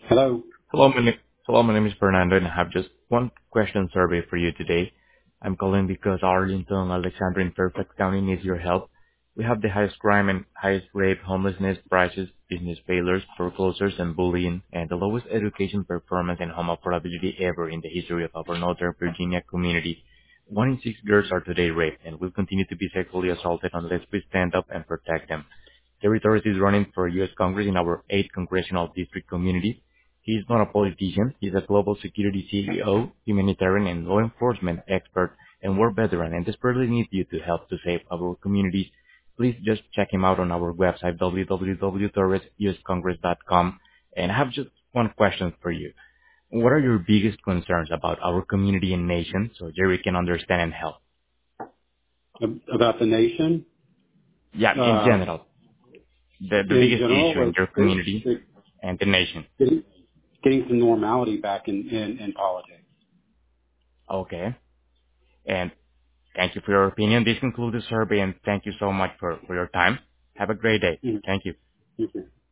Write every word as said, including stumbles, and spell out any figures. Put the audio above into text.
Hello. Hello, my name, hello, my name is Fernando, and I have just one question survey for you today. I'm calling because Arlington, Alexandria, and Fairfax County needs your help. We have the highest crime and highest rape, homelessness, prices, business failures, foreclosures, and bullying, and the lowest education performance and home affordability ever in the history of our Northern Virginia community. One in six girls are today raped and will continue to be sexually assaulted unless we stand up and protect them. Territories is running for U S. Congress in our eighth congressional district community. He is not a politician. He's a global security C E O, humanitarian and law enforcement expert, and war veteran, and desperately needs you to help to save our communities. Please just check him out on our website, w w w dot torres u s congress dot com. And I have just one question for you. What are your biggest concerns about our community and nation so Jerry can understand and help? Ab- About the nation, Yeah, in uh, general, the, the in biggest general, issue in was your it, community it, and the nation. getting, getting some normality back in, in, in politics. Okay. And thank you for your opinion. This concludes the survey, and thank you so much for, for your time. Have a great day. Mhm. Thank you. Okay.